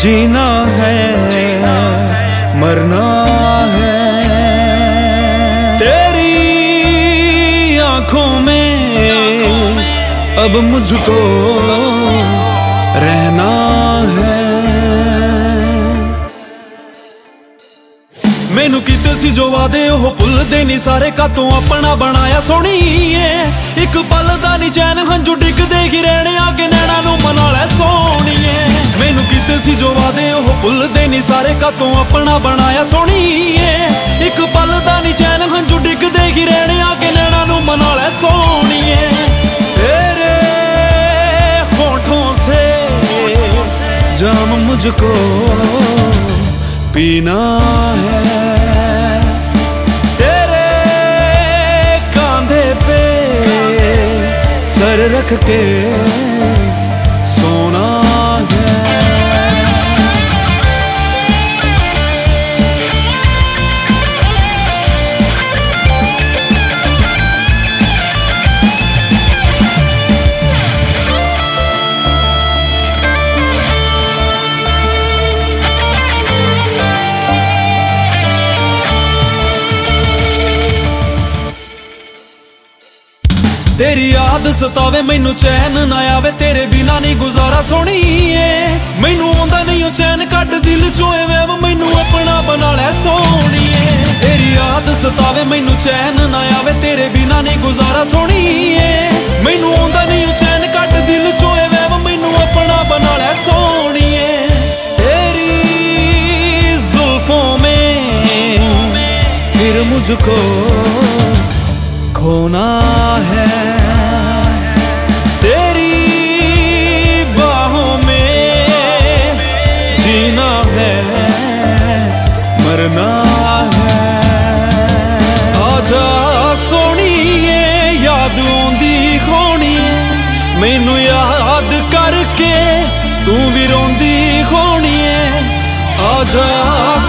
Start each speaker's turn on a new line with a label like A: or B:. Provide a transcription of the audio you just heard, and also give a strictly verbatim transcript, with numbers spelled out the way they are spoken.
A: जीना है मरना है, तेरी आंखों में अब मुझको रहना है। मैनू कीते सी जो वादे ओह भुलदे नी सारे, कातों अपना बनाया सोहणीए। एक पल दा नी चैन हंजू डिगदे ही रहने, आके नैना नू मना लै सोहणीए। मैनू कीते सी जो वादे ओह भुलदे नी सारे, कातों अपना बनाया सोहणीए। एक पल दा नी चैन हंजू डिगदे ही रहने, आके नैना नू मना लै सोहणीए। तेरे होठों से जाम मुझको पीना है, तेरे कांधे पे सर रख के सोना है। तेरी याद सतावे मैनू चैन ना आवे, तेरे बिना नहीं गुजारा सोहणीए। मैनू आंदा नहीं चैन कट दिल चों वैम, मैनू अपना बना लै सोहणीए। तेरी याद सतावे मैनू चैन ना आवे, तेरे बिना नहीं गुजारा सोहणीए। मैनू आंदा नहीं चैन कट दिल चों वैम, मैनू अपना बना लै सोहणीए। तेरी जुल्फों में फिर मुझको खोना है, तेरी बाहों में जीना है मरना है। आजा सोहणीए याद आउंदी होणीए, मैनू याद करके तू भी रोंदी होणीए। आजा